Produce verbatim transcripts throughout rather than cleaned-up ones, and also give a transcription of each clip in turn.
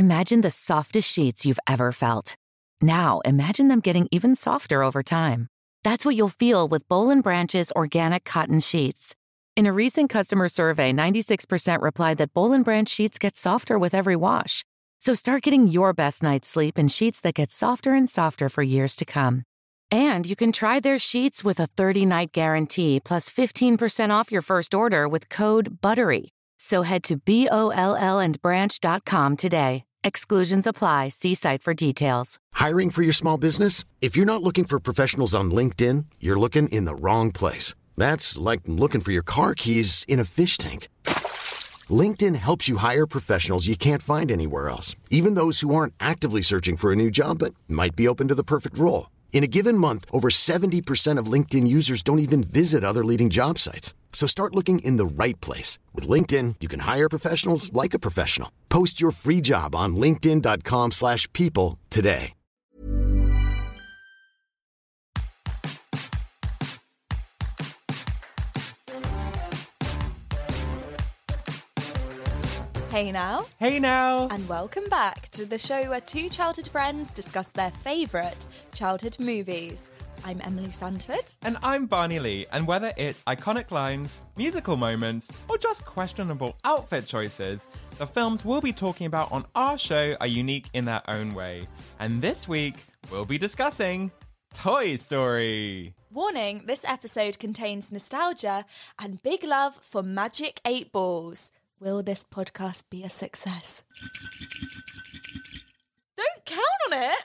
Imagine the softest sheets you've ever felt. Now, imagine them getting even softer over time. That's what you'll feel with Boll and Branch's organic cotton sheets. In a recent customer survey, ninety-six percent replied that Boll and Branch sheets get softer with every wash. So start getting your best night's sleep in sheets that get softer and softer for years to come. And you can try their sheets with a thirty-night guarantee plus fifteen percent off your first order with code BUTTERY. So head to B O L L and branch dot com today. Exclusions apply. See site for details. Hiring for your small business? If you're not looking for professionals on LinkedIn, you're looking in the wrong place. That's like looking for your car keys in a fish tank. LinkedIn helps you hire professionals you can't find anywhere else, even those who aren't actively searching for a new job but might be open to the perfect role. In a given month, over seventy percent of LinkedIn users don't even visit other leading job sites. So start looking in the right place. With LinkedIn, you can hire professionals like a professional. Post your free job on linkedin dot com slash people today. Hey now. Hey now. And welcome back to the show where two childhood friends discuss their favourite childhood movies. I'm Emily Sandford. And I'm Barney Lee. And whether it's iconic lines, musical moments, or just questionable outfit choices, the films we'll be talking about on our show are unique in their own way. And this week, we'll be discussing Toy Story. Warning, this episode contains nostalgia and big love for Magic eight Balls. Will this podcast be a success? Don't count on it!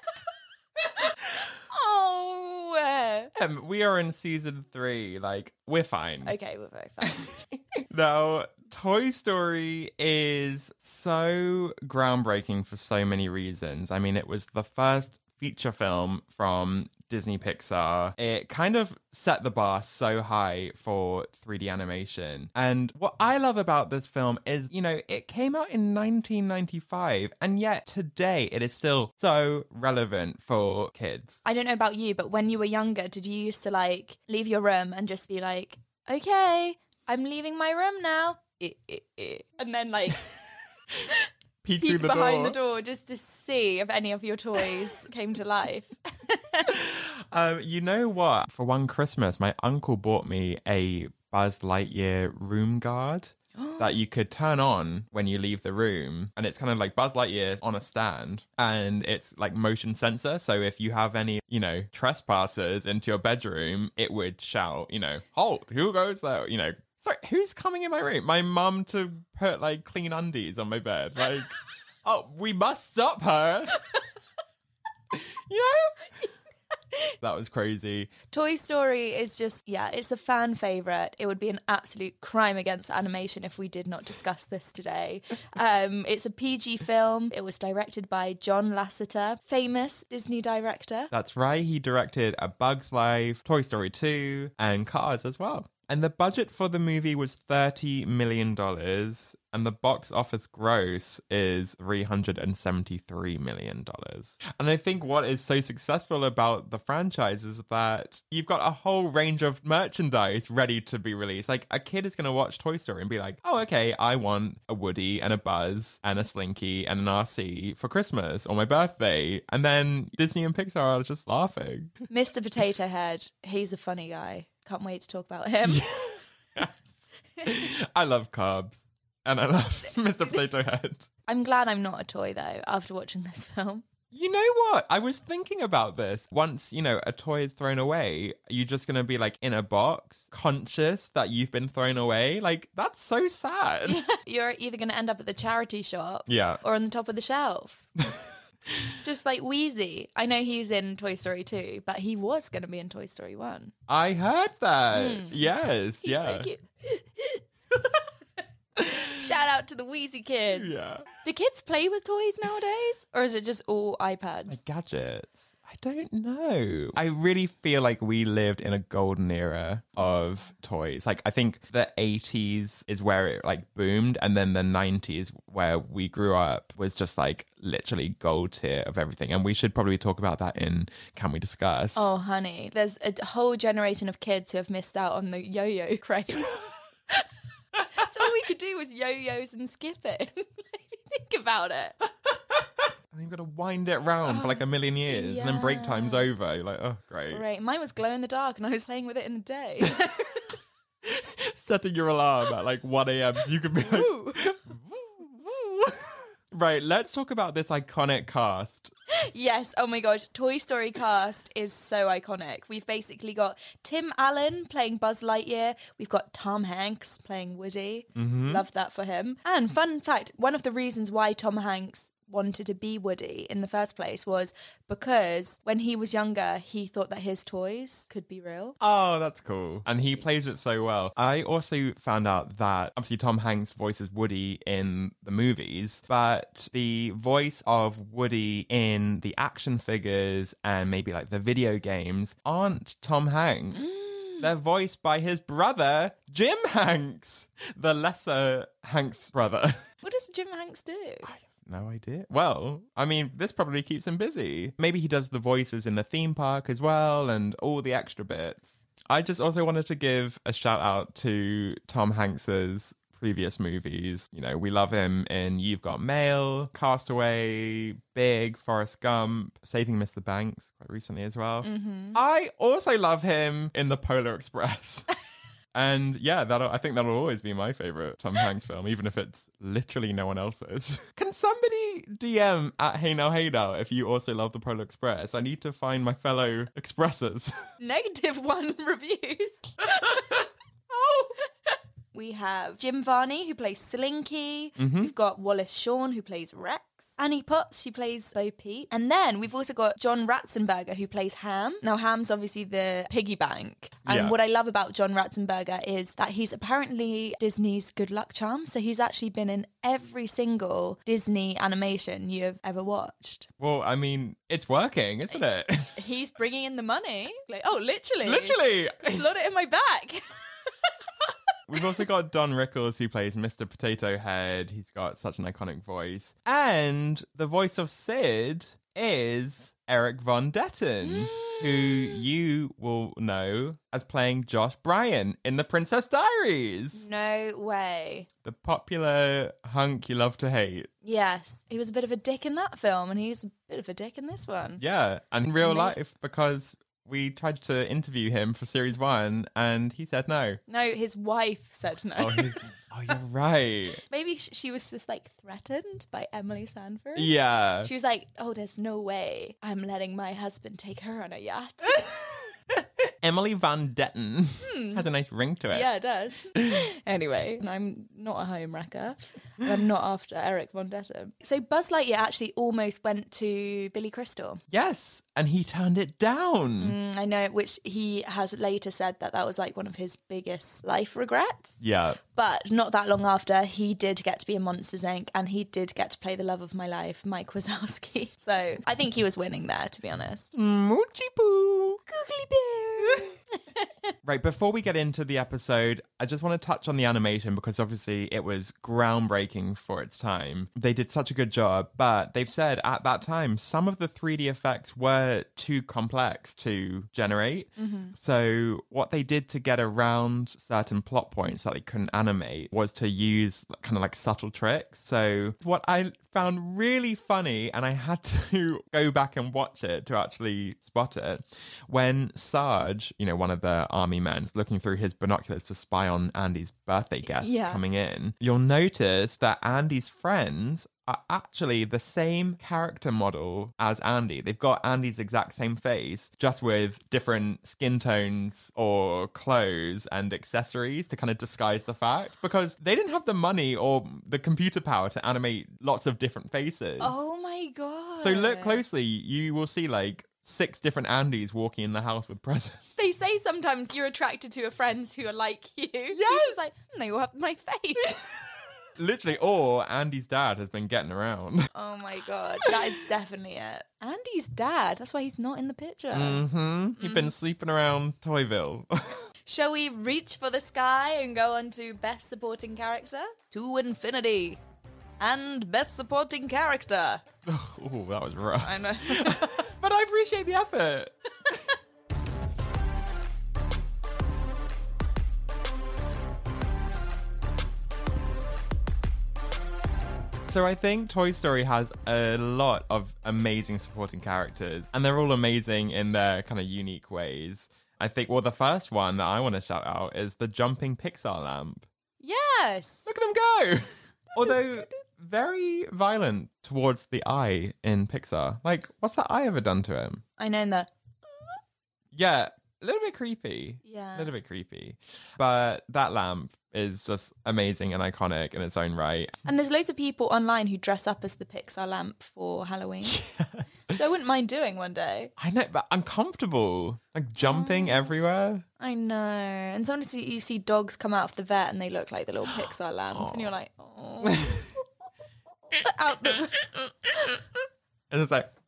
Oh! Um, we are in season three. Like, we're fine. Okay, we're very fine. Now, Toy Story is so groundbreaking for so many reasons. I mean, it was the first feature film from Disney Pixar. It kind of set the bar so high for three D animation. And what I love about this film is, you know, it came out in nineteen ninety-five, and yet today it is still so relevant for kids. I don't know about you, but when you were younger, did you used to like leave your room and just be like, okay, I'm leaving my room now. Eh, eh, eh. And then like peek, peek through the behind door. the door just to see if any of your toys came to life. Um, you know what? For one Christmas, my uncle bought me a Buzz Lightyear room guard that you could turn on when you leave the room. And it's kind of like Buzz Lightyear on a stand. And it's like motion sensor. So if you have any, you know, trespassers into your bedroom, it would shout, you know, halt, who goes there? You know, sorry, who's coming in my room? My mum to put like clean undies on my bed. Like, oh, we must stop her. You know? That was crazy. Toy Story is just, yeah, it's a fan favourite. It would be an absolute crime against animation if we did not discuss this today. Um, it's a P G film. It was directed by John Lasseter, famous Disney director. That's right. He directed A Bug's Life, Toy Story two, and Cars as well. And the budget for the movie was thirty million dollars, and the box office gross is three hundred seventy-three million dollars. And I think what is so successful about the franchise is that you've got a whole range of merchandise ready to be released. Like, a kid is going to watch Toy Story and be like, oh, okay, I want a Woody and a Buzz and a Slinky and an R C for Christmas or my birthday. And then Disney and Pixar are just laughing. Mister Potato Head, he's a funny guy. Can't wait to talk about him. I love carbs. And I love Mister Potato Head. I'm glad I'm not a toy, though, after watching this film. You know what? I was thinking about this. Once, you know, a toy is thrown away, you're just going to be like in a box, conscious that you've been thrown away. Like, that's so sad. You're either going to end up at the charity shop Yeah. or on the top of the shelf. Just like Wheezy. I know he's in Toy Story two, but he was going to be in Toy Story one. I heard that. Mm. Yes. He's yeah. so cute. Shout out to the Wheezy kids. Yeah. Do kids play with toys nowadays? Or is it just all iPads? Like gadgets. I don't know. I really feel like we lived in a golden era of toys. Like, I think the eighties is where it like boomed, and then the nineties where we grew up was just like literally gold tier of everything. And we should probably talk about that in Can We Discuss? Oh, honey. There's a whole generation of kids who have missed out on the yo-yo craze. So all we could do was yo-yos and skip it. Think about it. And you've got to wind it around oh, for like a million years yeah. and then break time's over. You're like, oh, great. Great. Mine was glow in the dark and I was playing with it in the day. Setting your alarm at like one a.m. so you could be like... Right, let's talk about this iconic cast. Yes, oh my gosh, Toy Story cast is so iconic. We've basically got Tim Allen playing Buzz Lightyear. We've got Tom Hanks playing Woody. Mm-hmm. Love that for him. And fun fact, one of the reasons why Tom Hanks wanted to be Woody in the first place was because when he was younger, he thought that his toys could be real. Oh, that's cool. And he plays it so well. I also found out that obviously Tom Hanks voices Woody in the movies, but the voice of Woody in the action figures and maybe like the video games aren't Tom Hanks. Mm. They're voiced by his brother, Jim Hanks, the lesser Hanks brother. What does Jim Hanks do? I No idea. Well, I mean, this probably keeps him busy. Maybe he does the voices in the theme park as well and all the extra bits. I just also wanted to give a shout out to Tom Hanks's previous movies. You know, we love him in You've Got Mail, Castaway, Big, Forrest Gump, Saving Mister Banks quite recently as well. Mm-hmm. I also love him in The Polar Express. And yeah, that'll, I think that'll always be my favourite Tom Hanks film, even if it's literally no one else's. Can somebody D M at Hey Now Hey Now if you also love The Polar Express? I need to find my fellow Expressers. Negative one reviews. Oh. We have Jim Varney, who plays Slinky. Mm-hmm. We've got Wallace Shawn, who plays Rex. Annie Potts, she plays Bo Peep. And then we've also got John Ratzenberger, who plays Ham. Now, Ham's obviously the piggy bank. And yeah. what I love about John Ratzenberger is that he's apparently Disney's good luck charm. So he's actually been in every single Disney animation you've ever watched. Well, I mean, it's working, isn't it? He's bringing in the money. Like, oh, literally. Literally. Slot it in my back. We've also got Don Rickles, who plays Mister Potato Head. He's got such an iconic voice. And the voice of Sid is Eric Von Detten, who you will know as playing Josh Bryan in The Princess Diaries. No way. The popular hunk you love to hate. Yes. He was a bit of a dick in that film, and he's a bit of a dick in this one. Yeah, and in real life, because... we tried to interview him for series one and he said no. No, his wife said no. Oh, his, oh you're right. Maybe she was just like threatened by Emily Sandford. Yeah. She was like, oh, there's no way I'm letting my husband take her on a yacht. Emily Van Detten hmm. has a nice ring to it. Yeah, it does. Anyway, I'm not a home wrecker. I'm not after Eric Von Detten. So Buzz Lightyear actually almost went to Billy Crystal. Yes, and he turned it down. Mm, I know, which he has later said that that was like one of his biggest life regrets. Yeah. But not that long after, he did get to be in Monsters, Incorporated, and he did get to play the love of my life, Mike Wazowski. So I think he was winning there, to be honest. Moochie poo. Googly bear. Right, before we get into the episode, I just want to touch on the animation because obviously it was groundbreaking for its time. They did such a good job, but they've said at that time some of the three D effects were too complex to generate. Mm-hmm. So what they did to get around certain plot points that they couldn't animate was to use kind of like subtle tricks. So what I found really funny, and I had to go back and watch it to actually spot it, when Sarge, you know, one of the army men, is looking through his binoculars to spy on Andy's birthday guests yeah. coming in, you'll notice that Andy's friends are actually the same character model as Andy. They've got Andy's exact same face, just with different skin tones or clothes and accessories to kind of disguise the fact, because they didn't have the money or the computer power to animate lots of different faces. Oh my God. So look closely, you will see like six different Andys walking in the house with presents. They say sometimes you're attracted to your friends who are like you. Yes. You're just like, hmm, they all have my face. Literally, or Andy's dad has been getting around. Oh my God, that is definitely it. Andy's dad, that's why he's not in the picture. Mm-hmm. He's mm. been sleeping around Toyville. Shall we reach for the sky and go on to Best Supporting Character? To Infinity. And Best Supporting Character. Oh, that was rough. I know. But I appreciate the effort. Also, I think Toy Story has a lot of amazing supporting characters, and they're all amazing in their kind of unique ways. I think, well, the first one that I want to shout out is the jumping Pixar lamp. Yes. Look at him go! Although, very violent towards the eye in Pixar. Like, what's that eye ever done to him? I know that. Yeah, a little bit creepy. Yeah. A little bit creepy. But that lamp is just amazing and iconic in its own right. And there's loads of people online who dress up as the Pixar lamp for Halloween. Yes. So I wouldn't mind doing one day. I know, but uncomfortable. Like jumping oh, everywhere. I know. And sometimes you see dogs come out of the vet and they look like the little Pixar lamp. Oh. And you're like, oh. Out the... And it's like...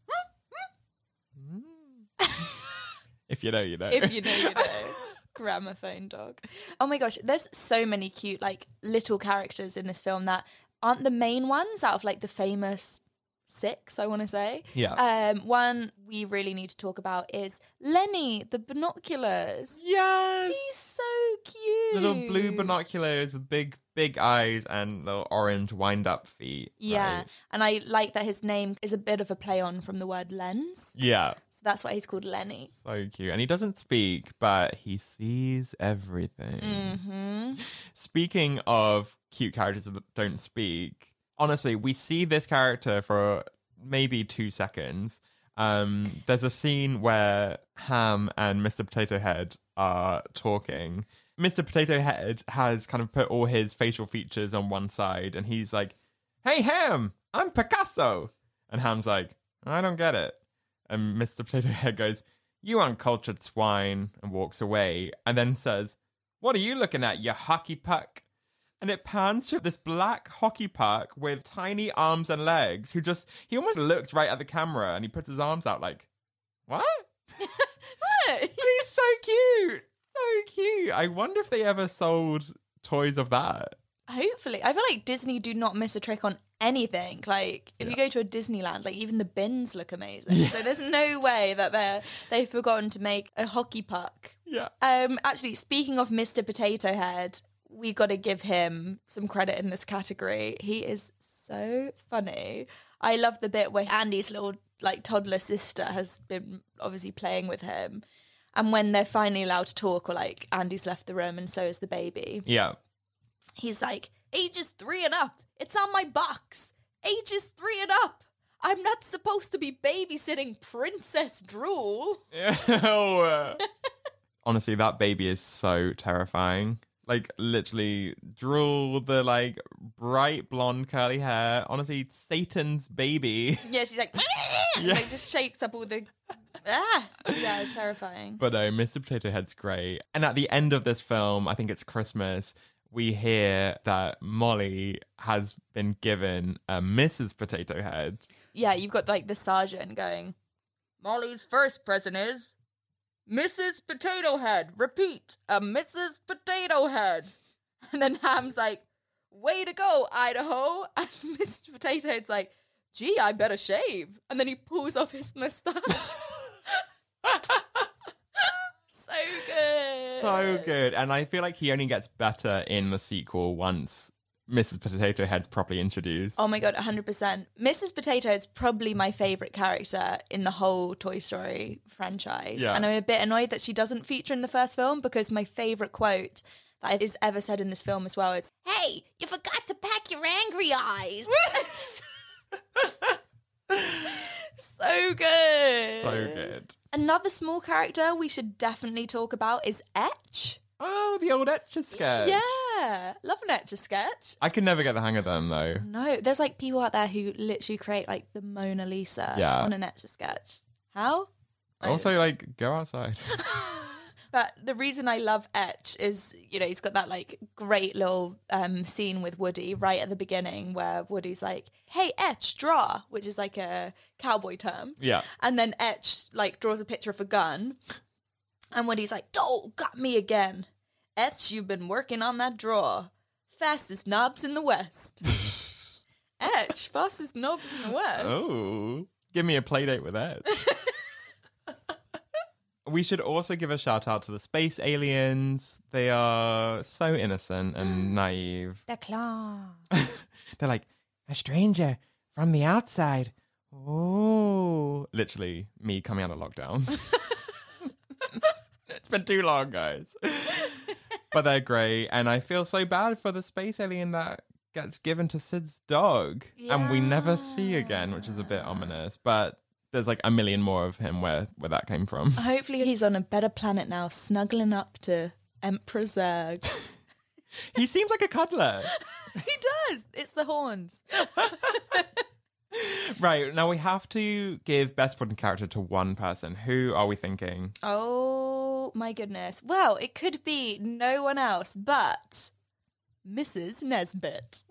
If you know, you know. If you know, you know. Gramophone dog. Oh my gosh, there's so many cute, like, little characters in this film that aren't the main ones out of, like, the famous six, I want to say. Yeah. Um, one we really need to talk about is Lenny, the binoculars. Yes! He's so cute. Little blue binoculars with big, big eyes and little orange wind-up feet. Yeah, right? And I like that his name is a bit of a play on from the word lens. Yeah. That's why he's called Lenny. So cute. And he doesn't speak, but he sees everything. Mm-hmm. Speaking of cute characters that don't speak, honestly, we see this character for maybe two seconds. Um, there's a scene where Ham and Mister Potato Head are talking. Mister Potato Head has kind of put all his facial features on one side, and he's like, "Hey, Ham, I'm Picasso." And Ham's like, "I don't get it." And Mister Potato Head goes, "You uncultured swine," and walks away, and then says, "What are you looking at, you hockey puck?" And it pans to this black hockey puck with tiny arms and legs who just, he almost looks right at the camera and he puts his arms out like, what? What? He's so cute. So cute. I wonder if they ever sold toys of that. Hopefully. I feel like Disney do not miss a trick on anything. Like, if yeah. you go to a Disneyland, like, even the bins look amazing. Yeah. So there's no way that they're, they've forgotten to make a hockey puck. Yeah. Um. Actually, speaking of Mister Potato Head, we got to give him some credit in this category. He is so funny. I love the bit where Andy's little, like, toddler sister has been obviously playing with him. And when they're finally allowed to talk, or, like, Andy's left the room and so is the baby. Yeah. He's like, ages three and up. It's on my box. Ages three and up. I'm not supposed to be babysitting Princess Drool. Oh, honestly, that baby is so terrifying. Like, literally, Drool, the, like, bright blonde curly hair. Honestly, Satan's baby. Yeah, she's like, yeah. Like, just shakes up all the... Ah, yeah, it's terrifying. But no, Mister Potato Head's great. And at the end of this film, I think it's Christmas, we hear that Molly has been given a Missus Potato Head. Yeah, you've got, like, the sergeant going, Molly's first present is Missus Potato Head. Repeat, a Missus Potato Head. And then Ham's like, way to go, Idaho. And Mister Potato Head's like, gee, I better shave. And then he pulls off his mustache. So good. So good. And I feel like he only gets better in the sequel once Missus Potato Head's properly introduced. Oh my God, one hundred percent. Missus Potato Head's probably my favourite character in the whole Toy Story franchise. Yeah. And I'm a bit annoyed that she doesn't feature in the first film, because my favourite quote that is ever said in this film as well is, hey, you forgot to pack your angry eyes. So good. So good. Another small character we should definitely talk about is Etch. Oh, the old Etch-a-Sketch. Yeah. Love an Etch-a-Sketch. I can never get the hang of them, though. No, there's like people out there who literally create like the Mona Lisa yeah. on an Etch-a-Sketch. How? Also, like, go outside. But the reason I love Etch is, you know, he's got that like great little um, scene with Woody right at the beginning where Woody's like, hey, Etch, draw, which is like a cowboy term. Yeah. And then Etch like draws a picture of a gun. And Woody's like, oh, got me again. Etch, you've been working on that draw. Fastest knobs in the West. Etch, fastest knobs in the West. Oh, give me a play date with Etch. We should also give a shout out to the space aliens. They are so innocent and naive. They're claw. They're like, a stranger from the outside. Oh, literally me coming out of lockdown. It's been too long, guys. But they're great. And I feel so bad for the space alien that gets given to Sid's dog. Yeah. And we never see again, which is a bit ominous. But there's like a million more of him where, where that came from. Hopefully he's on a better planet now, snuggling up to Emperor Zurg. He seems like a cuddler. He does. It's the horns. Right, now we have to give best supporting character to one person. Who are we thinking? Oh, my goodness. Well, it could be no one else but Missus Nesbit.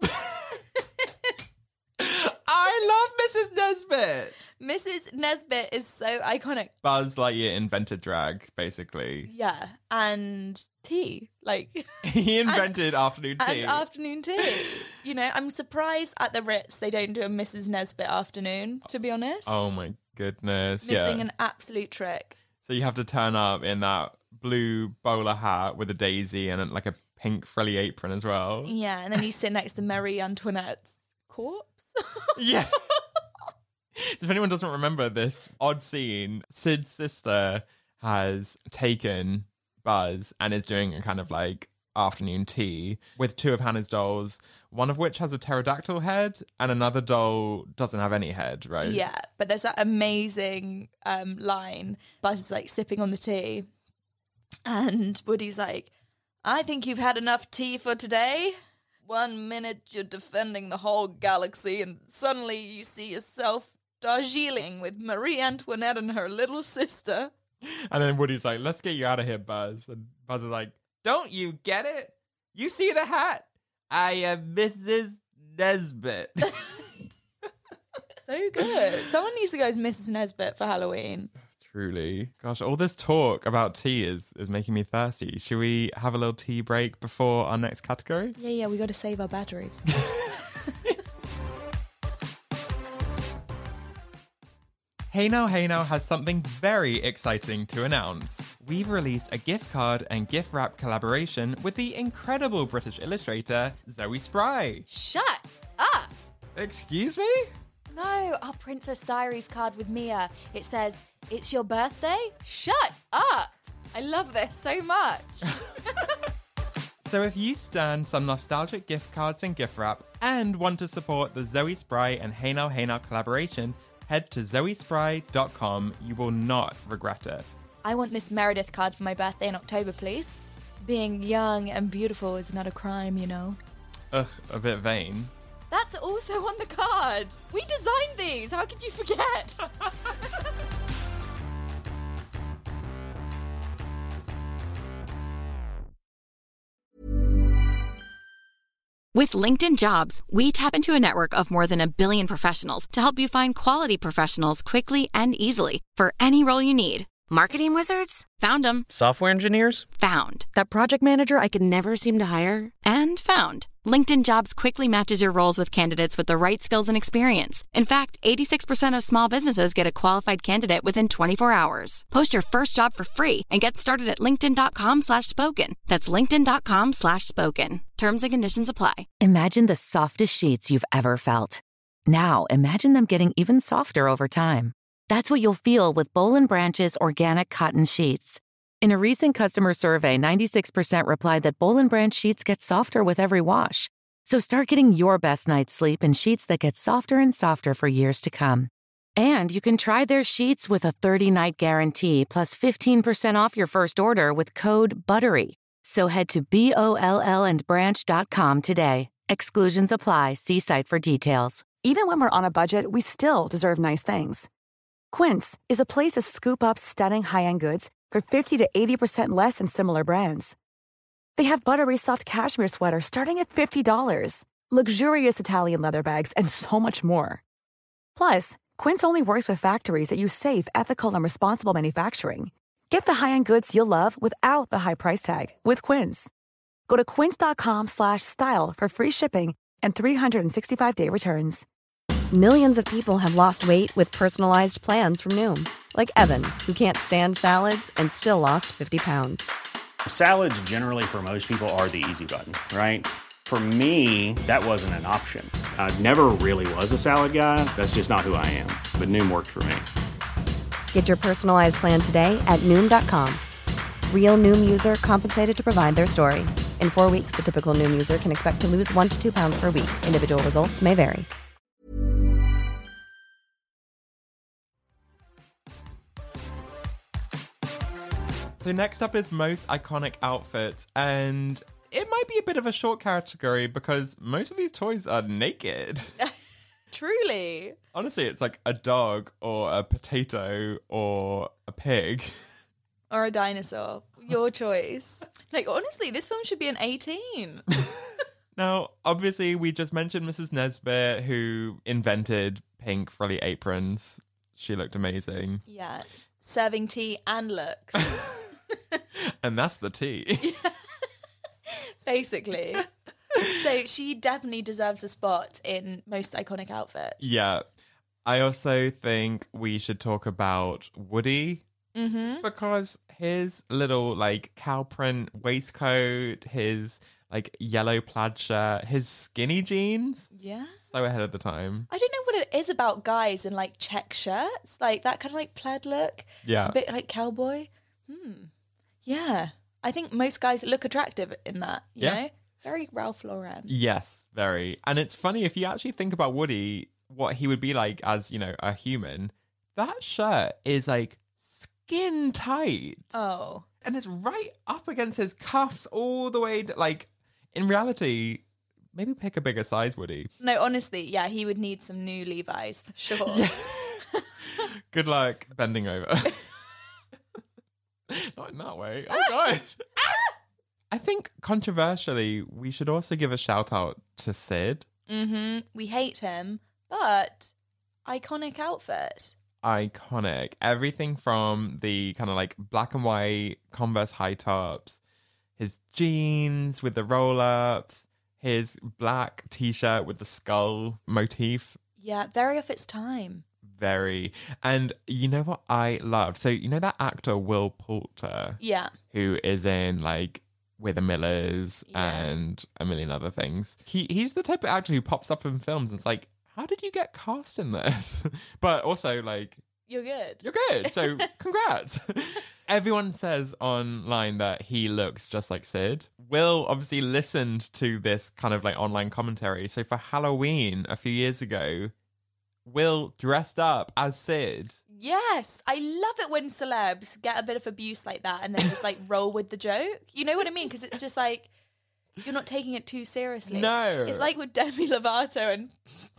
I love Missus Nesbit. Missus Nesbit is so iconic. Buzz Lightyear invented drag, basically. Yeah, and tea. Like he invented and, afternoon tea. And afternoon tea. You know, I'm surprised at the Ritz they don't do a Missus Nesbit afternoon, to be honest. Oh my goodness. Missing yeah. an absolute trick. So you have to turn up in that blue bowler hat with a daisy and like a pink frilly apron as well. Yeah, and then you sit next to Marie Antoinette's corpse. Yeah. So if anyone doesn't remember this odd scene, Sid's sister has taken Buzz and is doing a kind of like afternoon tea with two of Hannah's dolls, one of which has a pterodactyl head and another doll doesn't have any head, right? Yeah, but there's that amazing um, line. Buzz is like sipping on the tea and Woody's like, I think you've had enough tea for today. One minute you're defending the whole galaxy and suddenly you see yourself Darjeeling with Marie Antoinette and her little sister. And then Woody's like, let's get you out of here, Buzz. And Buzz is like, don't you get it? You see the hat? I am Missus Nesbit. So good. Someone needs to go as Missus Nesbit for Halloween. Truly. Gosh, all this talk about tea is, is making me thirsty. Should we have a little tea break before our next category? Yeah, yeah, we got to save our batteries. Hey Now, Hey Now has something very exciting to announce. We've released a gift card and gift wrap collaboration with the incredible British illustrator Zoe Spry. Shut up! Excuse me? No, our Princess Diaries card with Mia. It says, it's your birthday? Shut up! I love this so much. So if you stan some nostalgic gift cards and gift wrap and want to support the Zoe Spry and Hey Now, Hey Now collaboration, head to zoe spry dot com. You will not regret it. I want this Meredith card for my birthday in October, please. Being young and beautiful is not a crime, you know. Ugh, a bit vain. That's also on the card. We designed these. How could you forget? With LinkedIn Jobs, we tap into a network of more than a billion professionals to help you find quality professionals quickly and easily for any role you need. Marketing wizards? Found them. Software engineers? Found. That project manager I could never seem to hire? And found. LinkedIn Jobs quickly matches your roles with candidates with the right skills and experience. In fact, eighty-six percent of small businesses get a qualified candidate within twenty-four hours. Post your first job for free and get started at linkedin.com slash spoken. That's linkedin.com slash spoken. Terms and conditions apply. Imagine the softest sheets you've ever felt. Now, imagine them getting even softer over time. That's what you'll feel with Boll and Branch's organic cotton sheets. In a recent customer survey, ninety-six percent replied that Boll and Branch sheets get softer with every wash. So start getting your best night's sleep in sheets that get softer and softer for years to come. And you can try their sheets with a thirty-night guarantee plus fifteen percent off your first order with code BUTTERY. So head to B O L L and branch dot com today. Exclusions apply. See site for details. Even when we're on a budget, we still deserve nice things. Quince is a place to scoop up stunning high-end goods for fifty to eighty percent less than similar brands. They have buttery soft cashmere sweaters starting at fifty dollars, luxurious Italian leather bags, and so much more. Plus, Quince only works with factories that use safe, ethical, and responsible manufacturing. Get the high-end goods you'll love without the high price tag with Quince. Go to quince.com slash style for free shipping and three sixty-five day returns. Millions of people have lost weight with personalized plans from Noom. Like Evan, who can't stand salads and still lost fifty pounds. Salads generally for most people are the easy button, right? For me, that wasn't an option. I never really was a salad guy. That's just not who I am. But Noom worked for me. Get your personalized plan today at Noom dot com. Real Noom user compensated to provide their story. In four weeks, the typical Noom user can expect to lose one to two pounds per week. Individual results may vary. So next up is most iconic outfits, and it might be a bit of a short category because most of these toys are naked. Truly. Honestly, it's like a dog or a potato or a pig. Or a dinosaur. Your choice. Like, honestly, this film should be an eighteen. Now, obviously, we just mentioned Missus Nesbitt, who invented pink frilly aprons. She looked amazing. Yeah. Serving tea and looks. And that's the tea. Basically. So she definitely deserves a spot in most iconic outfit. Yeah. I also think we should talk about Woody. Mm-hmm. Because his little, like, cow print waistcoat, his, like, yellow plaid shirt, his skinny jeans. Yeah. So ahead of the time. I don't know what it is about guys in, like, check shirts. Like, that kind of, like, plaid look. Yeah. A bit like cowboy. Hmm. Yeah. I think most guys look attractive in that, you Yeah. know? Very Ralph Lauren. Yes, very. And it's funny, if you actually think about Woody, what he would be like as, you know, a human, that shirt is, like, skin tight. Oh. And it's right up against his cuffs all the way, to, like, in reality, maybe pick a bigger size, Woody. No, honestly, yeah, he would need some new Levi's for sure. Yeah. Good luck bending over. Not in that way. Oh, God. I think, controversially, we should also give a shout out to Sid. Mm-hmm. We hate him, but iconic outfit. Iconic. Everything from the kind of like black and white Converse high tops, his jeans with the roll-ups, his black t-shirt with the skull motif. Yeah, very of its time. Very. And you know what I loved? So you know that actor Will Poulter? Yeah. Who is in like We're the Millers Yes. and a million other things. He He's the type of actor who pops up in films and it's like, how did you get cast in this? But also, like, You're good. you're good. So, congrats. Everyone says online that he looks just like Sid. Will obviously listened to this kind of like online commentary. So, for Halloween a few years ago, Will dressed up as Sid. Yes, I love it when celebs get a bit of abuse like that and then just like roll with the joke. You know what I mean? Because it's just like, you're not taking it too seriously. No. It's like with Demi Lovato and...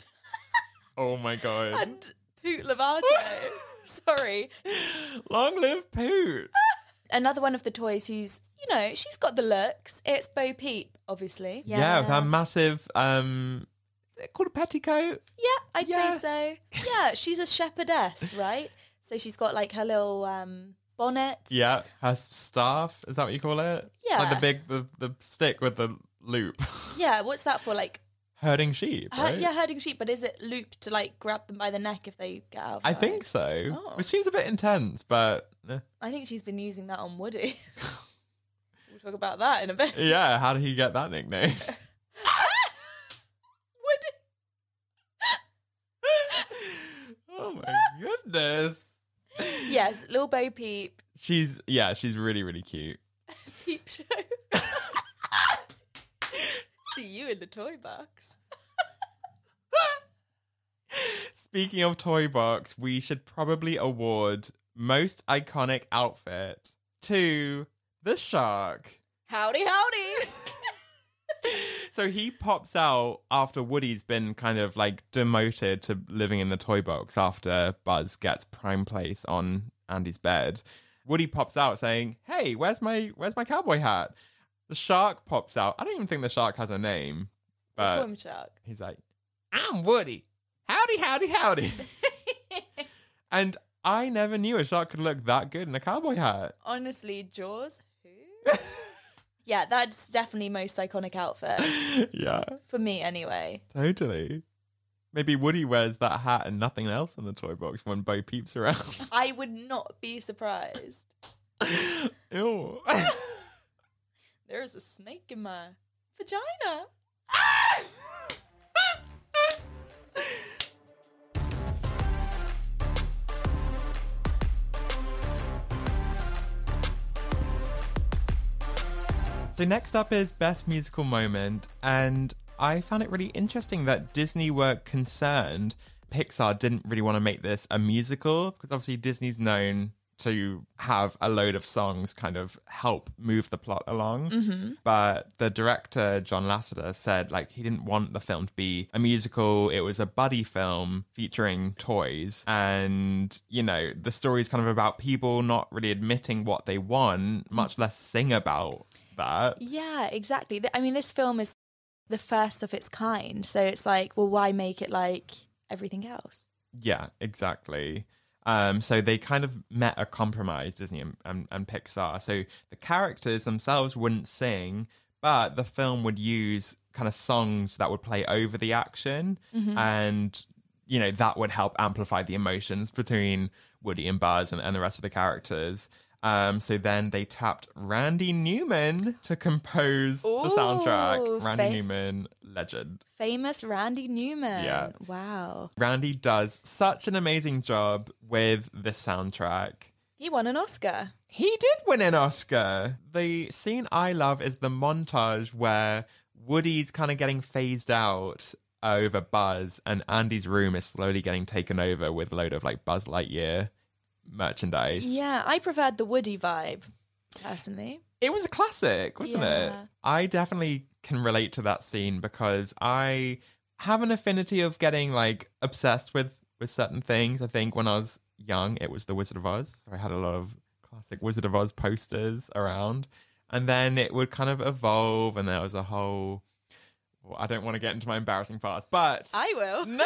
Oh my God. and Poot Lovato. Sorry. Long live Poot. Another one of the toys who's, you know, she's got the looks. It's Bo Peep, obviously. Yeah, with her massive, um, is it called a petticoat? Yeah, I'd Yeah. say so. Yeah, she's a shepherdess, right? So she's got like her little um, bonnet. Yeah, her staff. Is that what you call it? Yeah. Like the big, the, the stick with the loop. Yeah, what's that for? Like, Herding sheep, her- right? yeah, herding sheep, but is it looped to like grab them by the neck if they get out of I line? think so. Oh. Which seems a bit intense, but eh. I think she's been using that on Woody. We'll talk about that in a bit. yeah, how did he get that nickname? Woody. Oh my goodness. Yes, Lil Bo Peep. She's, yeah, she's really, really cute. Peep show. See you in the toy box. Speaking of toy box, we should probably award most iconic outfit to the shark. Howdy, howdy. So he pops out after Woody's been kind of like demoted to living in the toy box after Buzz gets prime place on Andy's bed. Woody pops out saying, "Hey, where's my where's my cowboy hat?" The shark pops out. I don't even think the shark has a name, but Boom shark. he's like, "I'm Woody. Howdy, howdy, howdy." And I never knew a shark could look that good in a cowboy hat. Honestly, Jaws? Who? Yeah, that's definitely most iconic outfit. Yeah, For me, anyway. totally. Maybe Woody wears that hat and nothing else in the toy box when Bo Peep's around. I would not be surprised. Ew. There is a snake in my vagina. So next up is Best Musical Moment, and I found it really interesting that Disney were concerned Pixar didn't really want to make this a musical, because obviously Disney's known to have a load of songs kind of help move the plot along. Mm-hmm. But the director, John Lasseter, said like he didn't want the film to be a musical. It was a buddy film featuring toys. And, you know, the story is kind of about people not really admitting what they want, much less sing about that. Yeah, exactly. I mean, this film is the first of its kind. So it's like, well, why make it like everything else? Yeah, exactly. Um, so they kind of met a compromise, Disney and, and, and Pixar. So the characters themselves wouldn't sing, but the film would use kind of songs that would play over the action. Mm-hmm. And, you know, that would help amplify the emotions between Woody and Buzz and, and the rest of the characters. Um, so then they tapped Randy Newman to compose Ooh, the soundtrack. Randy fa- Newman, legend. Famous Randy Newman. Yeah. Wow. Randy does such an amazing job with this soundtrack. He won an Oscar. He did win an Oscar. The scene I love is the montage where Woody's kind of getting phased out over Buzz, and Andy's room is slowly getting taken over with a load of like Buzz Lightyear merchandise. Yeah, I preferred the Woody vibe, personally. It was a classic, wasn't Yeah. it? I definitely can relate to that scene because I have an affinity of getting like obsessed with with certain things. I think when I was young, it was The Wizard of Oz. So I had a lot of classic Wizard of Oz posters around. And then it would kind of evolve, and there was a whole... Well, I don't want to get into my embarrassing parts, but... I will. No!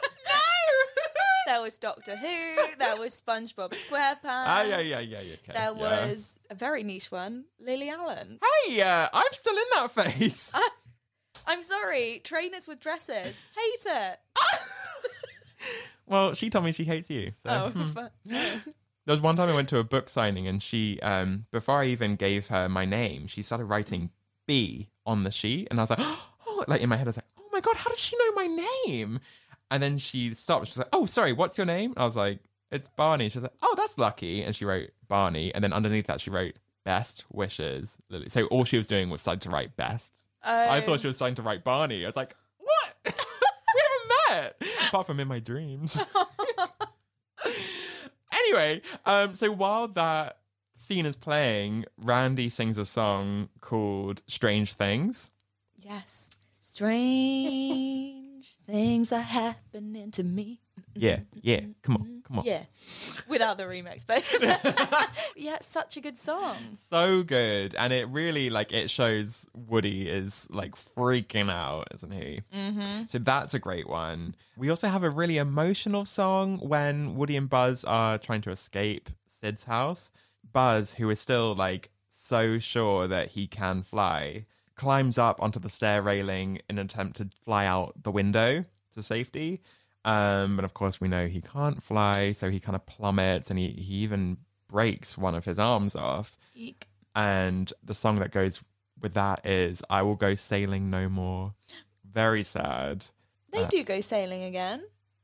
There was Doctor Who, there was SpongeBob SquarePants. Ah, yeah, yeah, yeah, yeah. Okay. There yeah. was a very niche one, Lily Allen. Hey, uh, I'm still in that phase. Uh, I'm sorry, trainers with dresses. Hate it. Well, she told me she hates you. So. Oh, hmm. fuck. There was one time I went to a book signing, and she, um, before I even gave her my name, she started writing B on the sheet, and I was like, oh, like in my head, I was like, oh my God, how does she know my name? And then she stopped. She's like, oh, sorry, what's your name? I was like, it's Barney. She was like, oh, that's lucky. And she wrote Barney. And then underneath that, she wrote best wishes, Lily. So all she was doing was starting to write best. Oh. I thought she was starting to write Barney. I was like, what? We haven't met. Apart from in my dreams. Anyway, um, so while that scene is playing, Randy sings a song called Strange Things. Yes. Strange things are happening to me. Yeah, yeah. Come on, come on. Yeah. Without the remix, but yeah, it's such a good song. So good. And it really, like, it shows Woody is, like, freaking out, isn't he? Mm-hmm. So that's a great one. We also have a really emotional song when Woody and Buzz are trying to escape Sid's house. Buzz, who is still, like, so sure that he can fly, climbs up onto the stair railing in an attempt to fly out the window to safety. Um, but of course, we know he can't fly, so he kind of plummets, and he, he even breaks one of his arms off. Eek. And the song that goes with that is I Will Go Sailing No More. Very sad. They Uh, do go sailing again.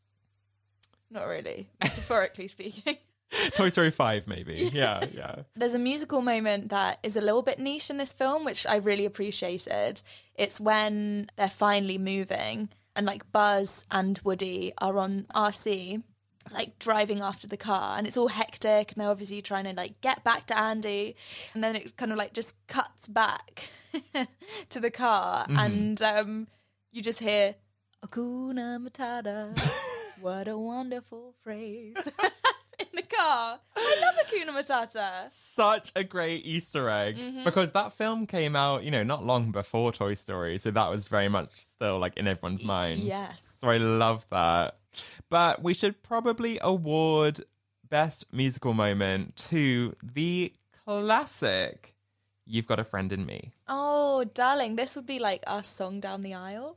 Not really, metaphorically speaking. Toy Story five, maybe. Yeah, yeah. There's a musical moment that is a little bit niche in this film, which I really appreciated. It's when they're finally moving and like Buzz and Woody are on R C, like driving after the car, and it's all hectic and they're obviously trying to like get back to Andy, and then it kind of like just cuts back to the car, mm-hmm. and um, you just hear Hakuna Matata. What a wonderful phrase. In the car. I love Hakuna Matata. Such a great Easter egg, mm-hmm. because that film came out, you know, not long before Toy Story, so that was very much still like in everyone's mind. Yes. So I love that. But we should probably award Best Musical Moment to the classic You've Got a Friend in Me. Oh, darling, this would be like our song down the aisle.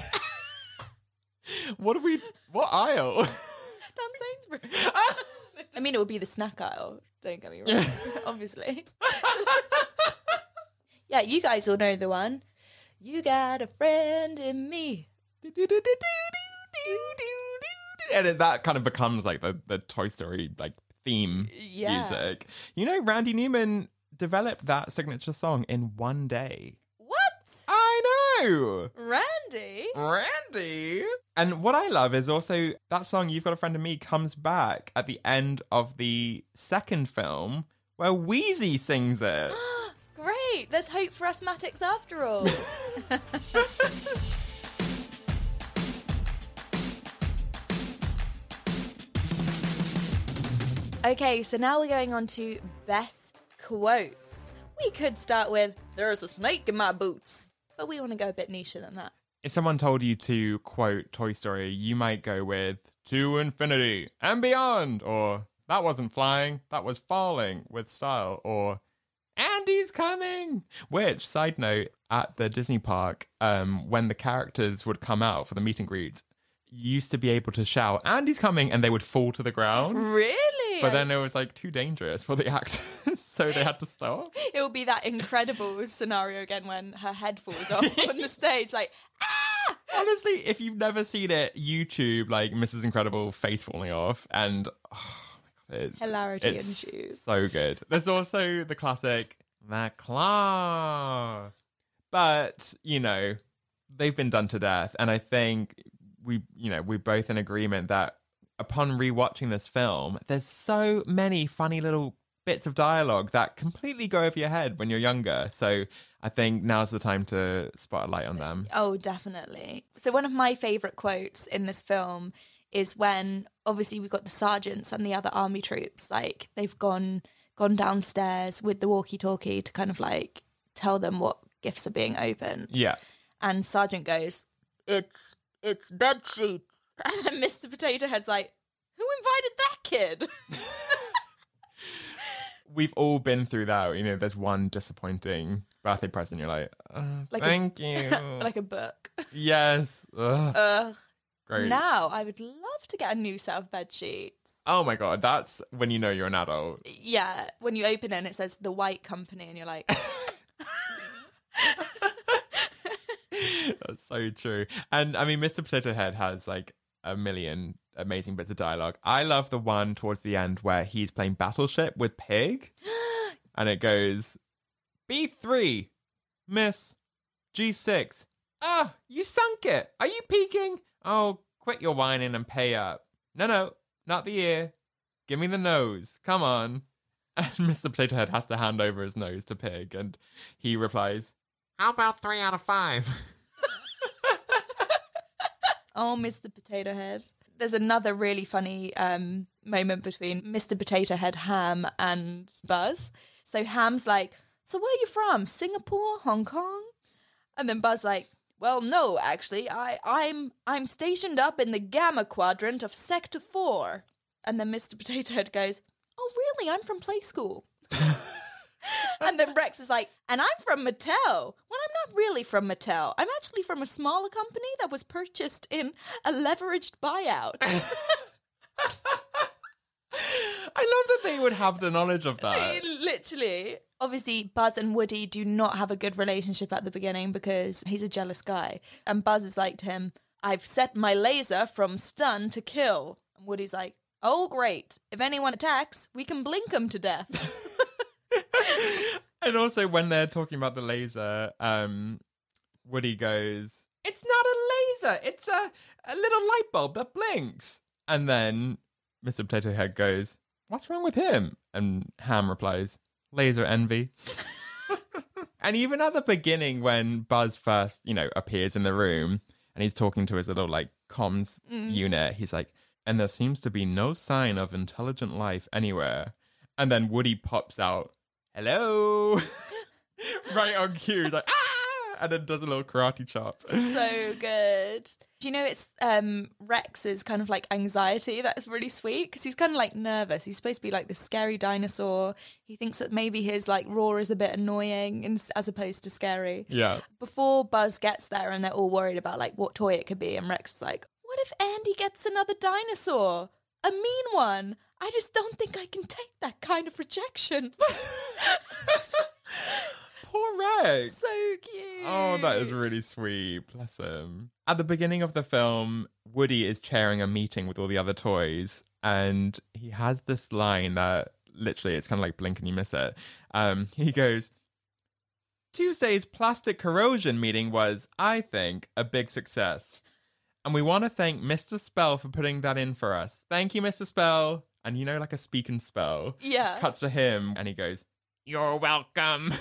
What do we, what aisle? Down Sainsbury's. I mean, it would be the snack aisle. Don't get me wrong, obviously. Yeah, you guys all know the one. You got a friend in me. And it, that kind of becomes like the, the Toy Story like theme Yeah. music. You know, Randy Newman developed that signature song in one day. What? I know! Randy? Randy! And what I love is also that song, You've Got a Friend in Me, comes back at the end of the second film where Wheezy sings it. Great! There's hope for asthmatics after all. Okay, so now we're going on to best quotes. We could start with, there's a snake in my boots. But we want to go a bit nicher than that. If someone told you to quote Toy Story, you might go with, to infinity and beyond, or that wasn't flying, that was falling with style, or Andy's coming. Which, side note, at the Disney park, um, when the characters would come out for the meet and greet, you used to be able to shout, Andy's coming, and they would fall to the ground. Really? But then it was like too dangerous for the actors, so they had to stop. It will be that Incredibles scenario again when her head falls off on the stage, like, ah! Honestly, if you've never seen it, YouTube, like Missus Incredible face falling off, and oh my god, it, Hilarity it's ensues. so good. There's also the classic, the claw. But, you know, they've been done to death, and I think we, you know, we're both in agreement that upon rewatching this film, there's so many funny little bits of dialogue that completely go over your head when you're younger. So I think now's the time to spotlight on them. Oh, definitely. So one of my favourite quotes in this film is when, obviously, we've got the sergeants and the other army troops, like, they've gone gone downstairs with the walkie-talkie to kind of, like, tell them what gifts are being opened. Yeah. And Sergeant goes, it's, it's bed sheets. And then Mister Potato Head's like, who invited that kid? We've all been through that. You know, there's one disappointing birthday present. You're like, oh, Like thank a, you. like a book. Yes. Ugh. Ugh. Great. Now, I would love to get a new set of bed sheets. Oh my God. That's when you know you're an adult. Yeah. When you open it and it says The White Company and you're like... That's so true. And I mean, Mister Potato Head has like a million amazing bits of dialogue. I love the one towards the end where he's playing Battleship with Pig. And it goes, B three, miss, G six. Ah, you sunk it. Are you peeking? Oh, quit your whining and pay up. No, no, not the ear. Give me the nose. Come on. And Mister Potato Head has to hand over his nose to Pig. And he replies, how about three out of five? Oh, Mister Potato Head. There's another really funny um, moment between Mister Potato Head, Ham, and Buzz. So Ham's like, so where are you from? Singapore? Hong Kong? And then Buzz like, well, no, actually, I, I'm I'm stationed up in the Gamma Quadrant of Sector four. And then Mister Potato Head goes, oh, really? I'm from Play School. And then Rex is like, and I'm from Mattel. Well, I'm not really from Mattel. I'm actually from a smaller company that was purchased in a leveraged buyout. I love that they would have the knowledge of that. Literally. Obviously, Buzz and Woody do not have a good relationship at the beginning because he's a jealous guy. And Buzz is like to him, I've set my laser from stun to kill. And Woody's like, oh, great. If anyone attacks, we can blink them to death. And also when they're talking about the laser, um, Woody goes, it's not a laser, it's a, a little light bulb that blinks. And then Mister Potato Head goes, what's wrong with him? And Ham replies, laser envy. And even at the beginning when Buzz first, you know, appears in the room and he's talking to his little like comms mm. unit, he's like, and there seems to be no sign of intelligent life anywhere. And then Woody pops out, hello, right on cue. He's like, ah, and then does a little karate chop. So good. Do you know it's um, Rex's kind of like anxiety that's really sweet? Because he's kind of like nervous. He's supposed to be like the scary dinosaur. He thinks that maybe his like roar is a bit annoying and, as opposed to scary. Yeah. Before Buzz gets there and they're all worried about like what toy it could be, and Rex is like, what if Andy gets another dinosaur? A mean one. I just don't think I can take that kind of rejection. Poor correct. So cute. Oh, that is really sweet. Bless him. At the beginning of the film, Woody is chairing a meeting with all the other toys, and he has this line that literally it's kind of like blink and you miss it. Um, he goes, Tuesday's plastic corrosion meeting was, I think, a big success. And we want to thank Mister Spell for putting that in for us. Thank you, Mister Spell. And you know, like a speak and spell. Yeah. Cuts to him and he goes, you're welcome.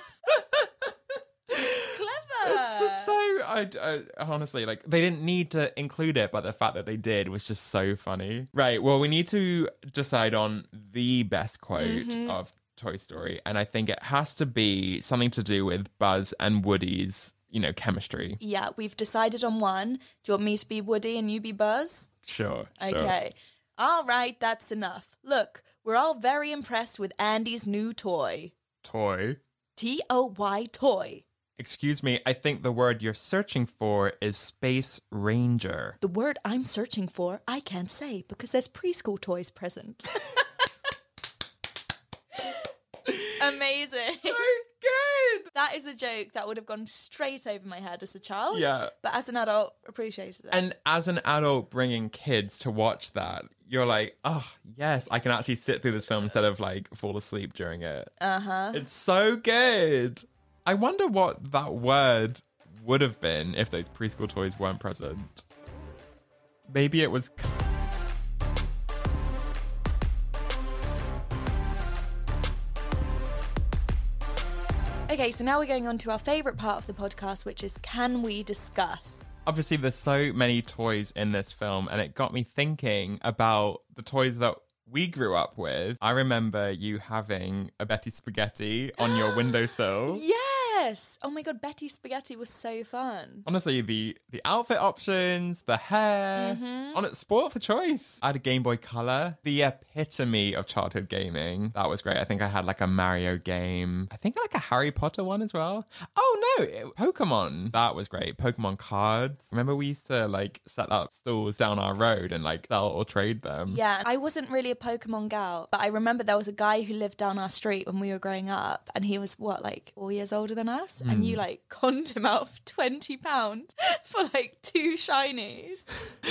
Clever. It's just so, I, I honestly, like, they didn't need to include it, but the fact that they did was just so funny. Right, well, we need to decide on the best quote mm-hmm. of Toy Story, and I think it has to be something to do with Buzz and Woody's, you know, chemistry. Yeah, we've decided on one. Do you want me to be Woody and you be Buzz? Sure, sure. Okay. All right, that's enough. Look, we're all very impressed with Andy's new toy. Toy? T O Y, toy. Excuse me, I think the word you're searching for is Space Ranger. The word I'm searching for, I can't say because there's preschool toys present. Amazing. So good. That is a joke that would have gone straight over my head as a child. Yeah. But as an adult, appreciated it. And as an adult bringing kids to watch that, you're like, oh, yes, I can actually sit through this film instead of like fall asleep during it. Uh-huh. It's so good. I wonder what that word would have been if those preschool toys weren't present. Maybe it was... Okay, so now we're going on to our favourite part of the podcast, which is Can We Discuss? Obviously, there's so many toys in this film, and it got me thinking about the toys that we grew up with. I remember you having a Betty Spaghetti on your windowsill. Yes! Oh my god, Betty Spaghetti was so fun. Honestly, the, the outfit options, the hair, mm-hmm. on it, spoiled for choice. I had a Game Boy Color, the epitome of childhood gaming. That was great. I think I had like a Mario game. I think like a Harry Potter one as well. Oh no, it, Pokemon. That was great. Pokemon cards. Remember we used to like set up stalls down our road and like sell or trade them. Yeah, I wasn't really a Pokemon gal, but I remember there was a guy who lived down our street when we were growing up, and he was what, like four years older than us, mm. and you like conned him out of twenty pounds for like two shinies.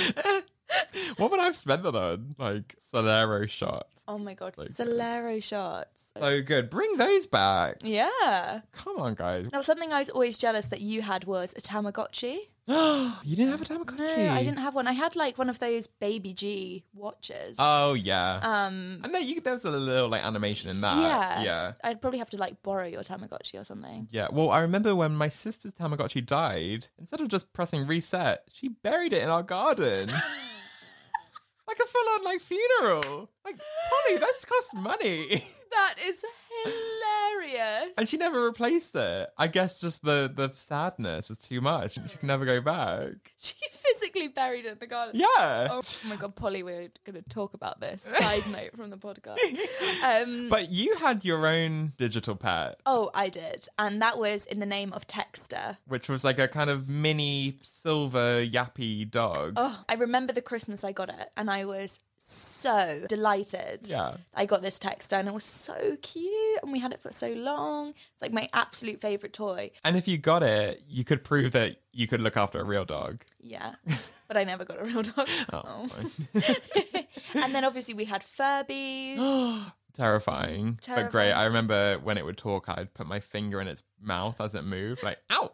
What would I have spent that on? Like Solero shots. Oh my god, so Solero good. shots. So good. Bring those back. Yeah. Come on, guys. Now, something I was always jealous that you had was a Tamagotchi. You didn't have a Tamagotchi? No, I didn't have one. I had like one of those Baby G watches. Oh yeah. Um, and then you, there was a little like animation in that. Yeah. Yeah. I'd probably have to like borrow your Tamagotchi or something. Yeah. Well, I remember when my sister's Tamagotchi died, instead of just pressing reset, she buried it in our garden. Like a full-on like funeral. Like, Polly, that's cost money. That is hilarious. And she never replaced it. I guess just the, the sadness was too much. She could never go back. She physically buried it in the garden. Yeah. Oh my god, Polly, we're going to talk about this. Side note from the podcast. Um, but you had your own digital pet. Oh, I did. And that was in the name of Texter. Which was like a kind of mini silver yappy dog. Oh, I remember the Christmas I got it, and I was so delighted. Yeah. I got this Texter, and it was so cute, and we had it for so long. It's like my absolute favourite toy. And if you got it, you could prove that you could look after a real dog. Yeah. But I never got a real dog. Oh. oh. And then obviously we had Furbies. Terrifying, Terrifying, but great. I remember when it would talk, I'd put my finger in its mouth as it moved, like, ow!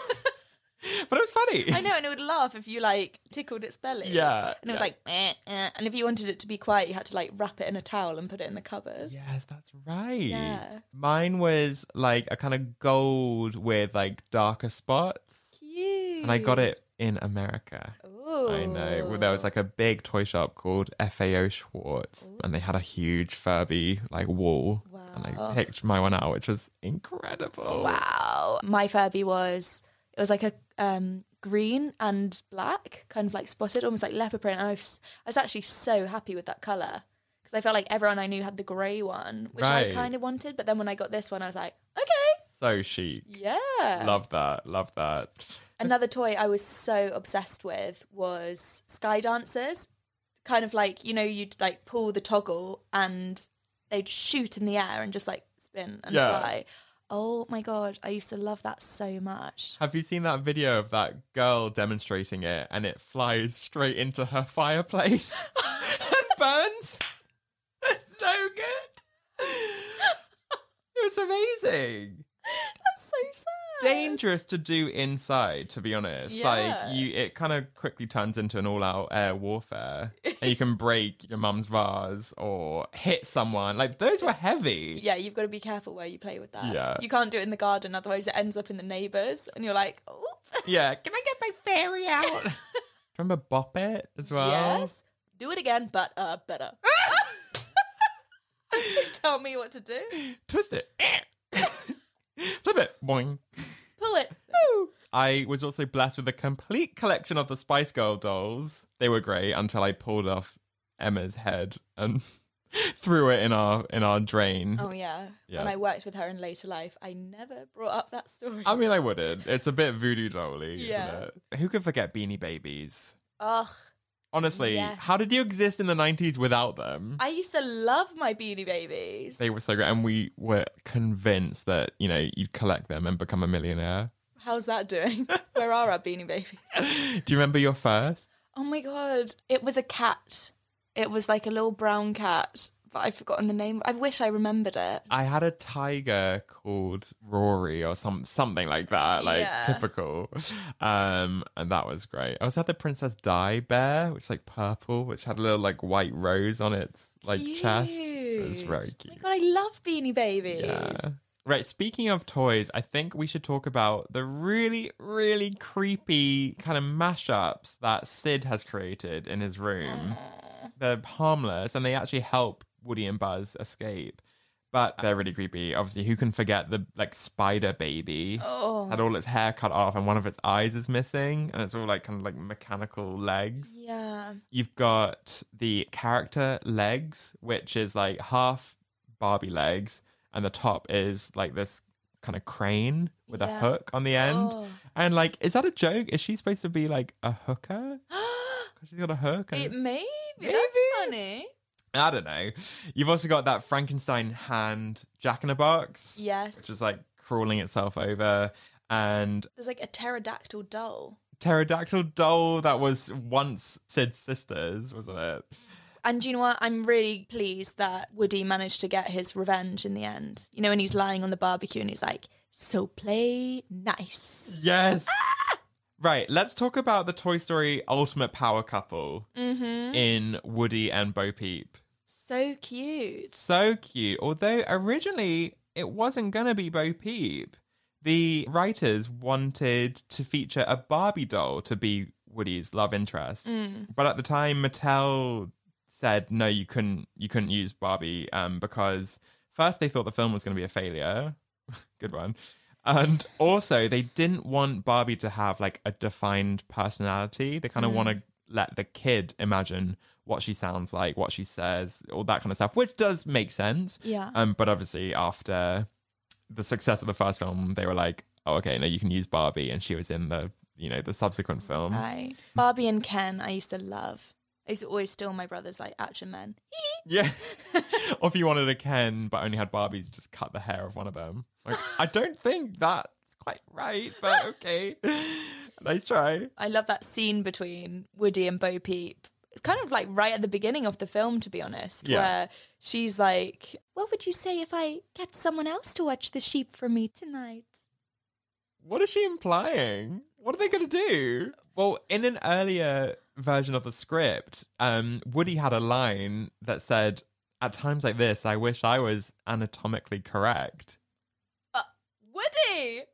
But it was funny. I know, and it would laugh if you, like, tickled its belly. Yeah. And it was yeah. like, eh, eh. And if you wanted it to be quiet, you had to, like, wrap it in a towel and put it in the cupboard. Yes, that's right. Yeah. Mine was, like, a kind of gold with, like, darker spots. Cute. And I got it in America. Ooh. I know. Well, there was, like, a big toy shop called F A O Schwartz. Ooh. And they had a huge Furby, like, wall. Wow. And I picked my one out, which was incredible. Wow. My Furby was... It was like a um, green and black, kind of like spotted, almost like leopard print. And I was, I was actually so happy with that colour because I felt like everyone I knew had the grey one, which right. I kind of wanted. But then when I got this one, I was like, okay. So chic. Yeah. Love that. Love that. Another toy I was so obsessed with was Sky Dancers. Kind of like, you know, you'd like pull the toggle and they'd shoot in the air and just like spin and yeah. fly. Oh my God, I used to love that so much. Have you seen that video of that girl demonstrating it and it flies straight into her fireplace and burns? It's so good. It was amazing. That's so sad. Dangerous to do inside, to be honest. Yeah. Like you, it kind of quickly turns into an all-out air warfare, and you can break your mum's vase or hit someone. Like those were heavy. Yeah, you've got to be careful where you play with that. Yeah. You can't do it in the garden, otherwise it ends up in the neighbours, and you're like, oh. Yeah, can I get my fairy out? Remember Bop It as well? Yes. Do it again, but uh, better. Tell me what to do. Twist it. Flip it. Boing. Pull it. I was also blessed with a complete collection of the Spice Girl dolls. They were great until I pulled off Emma's head and threw it in our in our drain. Oh, yeah. Yeah. When I worked with her in later life, I never brought up that story. I mean, I wouldn't. It's a bit voodoo dolly, Yeah. isn't it? Who could forget Beanie Babies? Ugh. Honestly, Yes. how did you exist in the nineties without them? I used to love my Beanie Babies. They were so great, and we were convinced that, you know, you'd collect them and become a millionaire. How's that doing? Where are our Beanie Babies? Do you remember your first? Oh my God. It was a cat. It was like a little brown cat, but I've forgotten the name. I wish I remembered it. I had a tiger called Rory or some something like that, like Yeah. typical. Um, and that was great. I also had the Princess Di bear, which is like purple, which had a little like white rose on its like chest. It was very Oh cute. my God, I love Beanie Babies. Yeah. Right, speaking of toys, I think we should talk about the really, really creepy kind of mashups that Sid has created in his room. They're harmless and they actually help Woody and Buzz escape. But they're really creepy. Obviously, who can forget the like spider baby? Oh. Had all its hair cut off and one of its eyes is missing. And it's all like kind of like mechanical legs. Yeah. You've got the character legs, which is like half Barbie legs, and the top is like this kind of crane with a Yeah. hook on the end. Oh. And like, is that a joke? Is she supposed to be like a hooker? 'Cause she's got a hook. And It it's- may be. Maybe. That's funny. I don't know. You've also got that Frankenstein hand Jack in a Box. Yes. Which is like crawling itself over. And There's like a pterodactyl doll. pterodactyl doll that was once Sid's sisters, wasn't it? And do you know what? I'm really pleased that Woody managed to get his revenge in the end. You know, when he's lying on the barbecue and he's like, so play nice. Yes. Right, let's talk about the Toy Story Ultimate Power Couple Mm-hmm. in Woody and Bo Peep. So cute. So cute. Although originally it wasn't going to be Bo Peep. The writers wanted to feature a Barbie doll to be Woody's love interest. Mm. But at the time, Mattel said, no, you couldn't, you couldn't use Barbie um, because first they thought the film was going to be a failure. Good one. And also, they didn't want Barbie to have like a defined personality. They kind of Mm. want to let the kid imagine what she sounds like, what she says, all that kind of stuff, which does make sense. Yeah. Um, but obviously, after the success of the first film, they were like, "Oh, okay, no, you can use Barbie," and she was in the, you know, the subsequent films. Right. Barbie and Ken, I used to love. I used to always steal my brother's like action men. Yeah. Or if you wanted a Ken but only had Barbies, you just cut the hair of one of them. Like, I don't think that's quite right, but okay. Nice try. I love that scene between Woody and Bo Peep. It's kind of like right at the beginning of the film, to be honest, Yeah. where she's like, what would you say if I get someone else to watch the sheep for me tonight? What is she implying? What are they going to do? Well, in an earlier version of the script, um, Woody had a line that said, at times like this, I wish I was anatomically correct. Woody!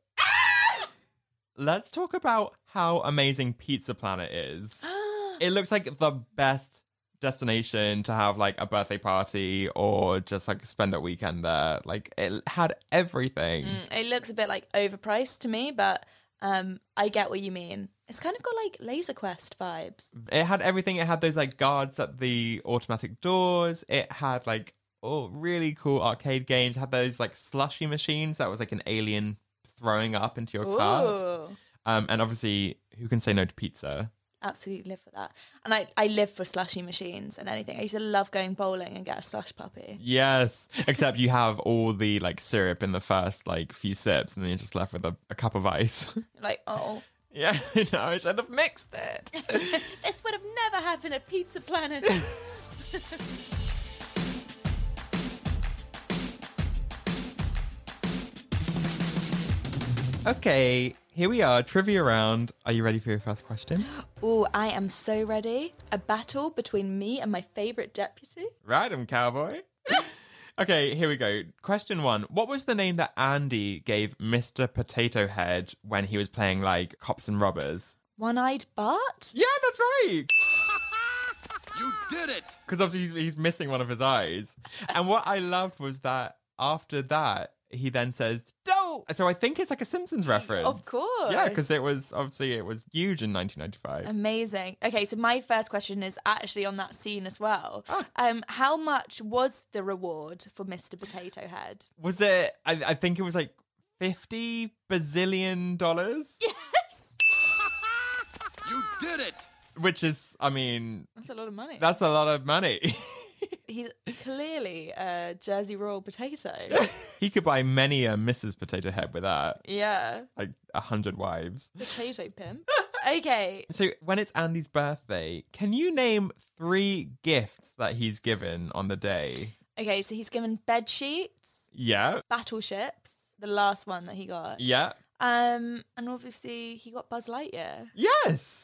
Let's talk about how amazing Pizza Planet is. It looks like the best destination to have like a birthday party or just like spend a weekend there. Like it had everything. Mm, it looks a bit like overpriced to me, but um, I get what you mean. It's kind of got like Laser Quest vibes. It had everything. It had those like guards at the automatic doors. It had like oh really cool arcade games. It had those like slushy machines that was like an alien throwing up into your cup. Ooh. Um, and obviously, who can say no to pizza? Absolutely live for that. And I, I live for slushy machines and anything. I used to love going bowling and get a slush puppy. Yes. Except you have all the like syrup in the first like few sips and then you're just left with a, a cup of ice. Like, oh. Yeah, no, I should have mixed it. This would have never happened at Pizza Planet. Okay, here we are, trivia round. Are you ready for your first question? Ooh, I am so ready. A battle between me and my favourite deputy. Right, I'm cowboy. Okay, here we go. Question one. What was the name that Andy gave Mister Potato Head when he was playing, like, cops and robbers? One-eyed Bart? Yeah, that's right. You did it! Because obviously he's, he's missing one of his eyes. And what I loved was that after that, he then says, "Don't!" So I think it's like a Simpsons reference. Of course. Yeah, because it was, obviously, it was huge in nineteen ninety-five. Amazing. Okay, so my first question is actually on that scene as well. Ah. Um, how much was the reward for Mister Potato Head? Was it, I, I think it was like fifty bazillion dollars? Yes! You did it! Which is, I mean... That's a lot of money. That's a lot of money. He's clearly a Jersey Royal potato. He could buy many a Missus Potato Head with that. Yeah. Like a hundred wives. Potato pimp. Okay. So when it's Andy's birthday, can you name three gifts that he's given on the day? Okay, so he's given bed sheets, Yeah. battleships, the last one that he got. Yeah. Um, and obviously he got Buzz Lightyear. Yes.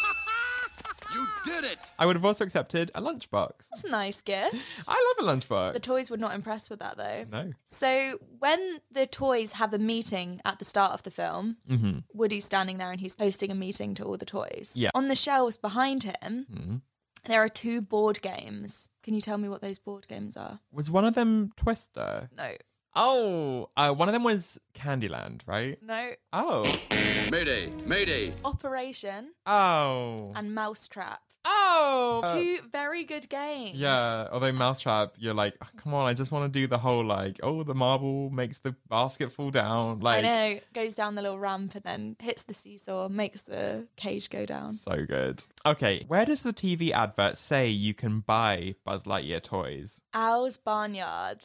You did it! I would have also accepted a lunchbox. That's a nice gift. I love a lunchbox. The toys were not impressed with that though. No. So when the toys have a meeting at the start of the film, Mm-hmm. Woody's standing there and he's hosting a meeting to all the toys. Yeah. On the shelves behind him, Mm-hmm. there are two board games. Can you tell me what those board games are? Was one of them Twister? No. Oh, uh, one of them was Candyland, right? No. Oh. Mayday! Mayday! Operation Oh. and Mousetrap. Oh. Two very good games. Yeah, although Mousetrap, you're like, oh, come on, I just want to do the whole, like, oh, the marble makes the basket fall down. Like, I know. Goes down the little ramp and then hits the seesaw, makes the cage go down. so good. Okay, where does the T V advert say you can buy Buzz Lightyear toys? Owl's Barnyard.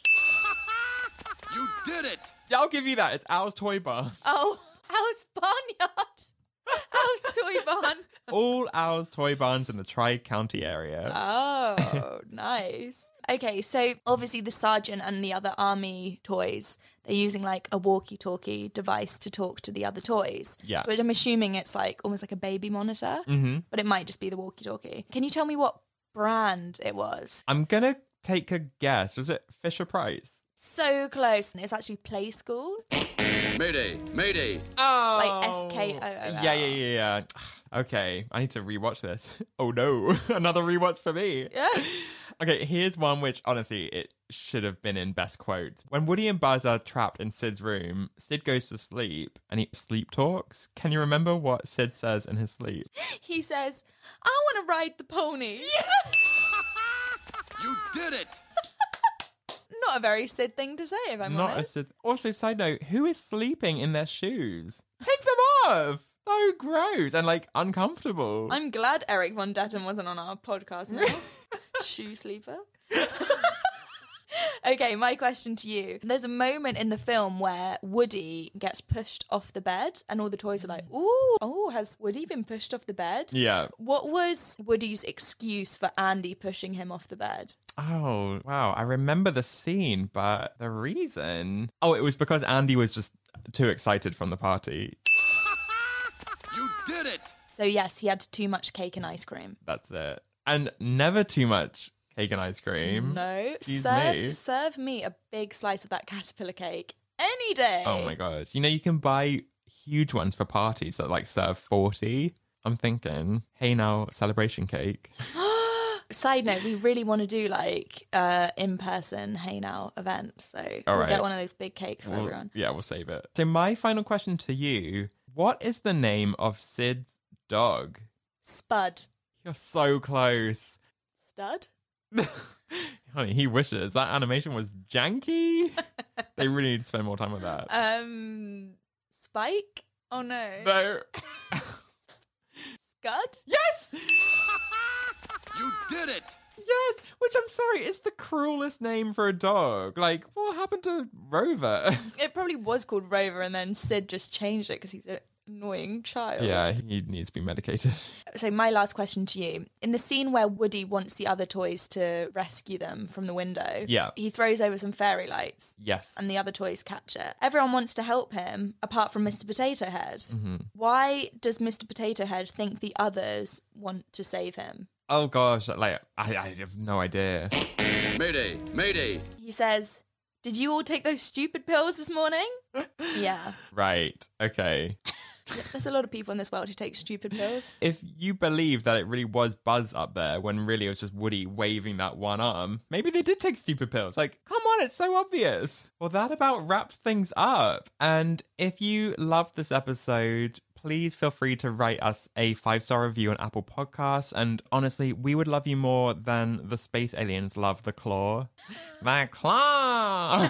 You did it! Yeah, I'll give you that. It's Owl's Toy Bar. Oh, Owl's Barnyard. Owl's Toy Barn. All Owl's Toy Barns in the Tri-County area. Oh, nice. Okay, so obviously the sergeant and the other army toys, they're using like a walkie-talkie device to talk to the other toys. Yeah. Which I'm assuming it's like almost like a baby monitor, Mm-hmm. but it might just be the walkie-talkie. Can you tell me what brand it was? I'm going to take a guess. Was it Fisher-Price? So close. And it's actually Play School. Mayday! Mayday! Oh. Like S K O O L. Yeah, yeah, yeah, yeah. Okay, I need to rewatch this. Oh no, another rewatch for me. Yeah. Okay, here's one which, honestly, it should have been in best quotes. When Woody and Buzz are trapped in Sid's room, Sid goes to sleep and he sleep talks. Can you remember what Sid says in his sleep? He says, I want to ride the pony. You did it! Not a very Sid thing to say, if I'm Not a honest. Sid. Also, side note, who is sleeping in their shoes? Take them off! So gross and like uncomfortable. I'm glad Eric Von Detten wasn't on our podcast now. Shoe sleeper. Okay, my question to you. There's a moment in the film where Woody gets pushed off the bed and all the toys are like, ooh, oh, has Woody been pushed off the bed? Yeah. What was Woody's excuse for Andy pushing him off the bed? Oh, wow. I remember the scene, but the reason... Oh, it was because Andy was just too excited from the party. You did it! So yes, he had too much cake and ice cream. That's it. And never too much cake and ice cream. No, Excuse serve, me. serve me a big slice of that caterpillar cake any day. Oh my gosh. You know, you can buy huge ones for parties that like serve forty. I'm thinking, hey now, celebration cake. Side note, we really want to do like uh in-person Hey Now event. So All we'll right. get one of those big cakes for We'll- everyone. yeah, we'll save it. So my final question to you, what is the name of Sid's dog? Spud. You're so close. Stud? Honey, he wishes. That animation was janky. They really need to spend more time with that. Um, Spike? Oh no. No. Scud? Yes! You did it! Yes! Which, I'm sorry, is the cruelest name for a dog. Like, what happened to Rover? It probably was called Rover and then Sid just changed it because he's an annoying child. Yeah, he needs to be medicated. So my last question to you. In the scene where Woody wants the other toys to rescue them from the window, Yeah. he throws over some fairy lights. Yes. And the other toys catch it. Everyone wants to help him, apart from Mister Potato Head. Mm-hmm. Why does Mister Potato Head think the others want to save him? Oh, gosh, like, I, I have no idea. Mayday! Mayday! He says, did you all take those stupid pills this morning? Yeah. Right, okay. Yeah, there's a lot of people in this world who take stupid pills. If you believe that it really was Buzz up there when really it was just Woody waving that one arm, maybe they did take stupid pills. Like, come on, it's so obvious. Well, that about wraps things up. And if you loved this episode, please feel free to write us a five-star review on Apple Podcasts. And honestly, we would love you more than the space aliens love the claw. The claw!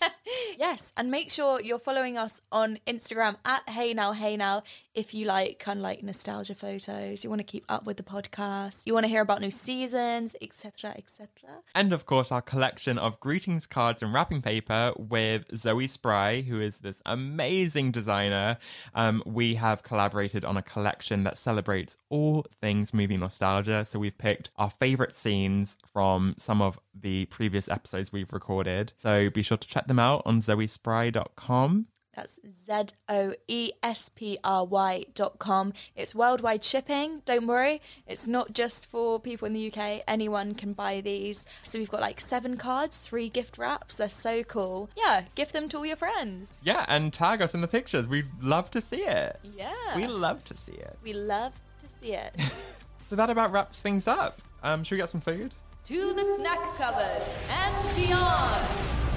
Yes, and make sure you're following us on Instagram at Hey Now, Hey Now if you like kind of like nostalgia photos, you want to keep up with the podcast, you want to hear about new seasons, et cetera, et cetera. And of course, our collection of greetings cards and wrapping paper with Zoe Spry, who is this amazing designer. Um, we have collaborated on a collection that celebrates all things movie nostalgia. So we've picked our favorite scenes from some of the previous episodes we've recorded. So be sure to check them out on zoe spry dot com. That's Z O E S P R Y dot com. It's worldwide shipping, don't worry. It's not just for people in the U K. Anyone can buy these. So we've got like seven cards, three gift wraps. They're so cool. Yeah, gift them to all your friends. Yeah, and tag us in the pictures. We'd love to see it. Yeah. We love to see it. We love to see it. So that about wraps things up. Um, should we get some food? To the snack cupboard and beyond.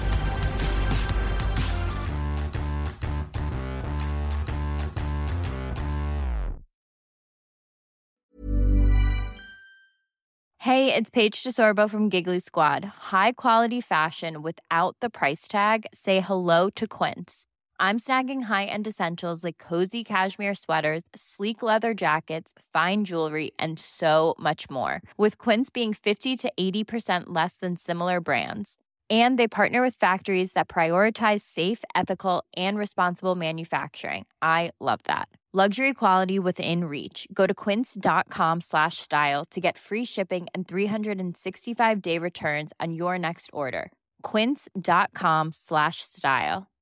Hey, it's Paige DeSorbo from Giggly Squad. High quality fashion without the price tag. Say hello to Quince. I'm snagging high-end essentials like cozy cashmere sweaters, sleek leather jackets, fine jewelry, and so much more. With Quince being fifty to eighty percent less than similar brands. And they partner with factories that prioritize safe, ethical, and responsible manufacturing. I love that. Luxury quality within reach. Go to quince.com slash style to get free shipping and three sixty-five day returns on your next order. Quince.com slash style.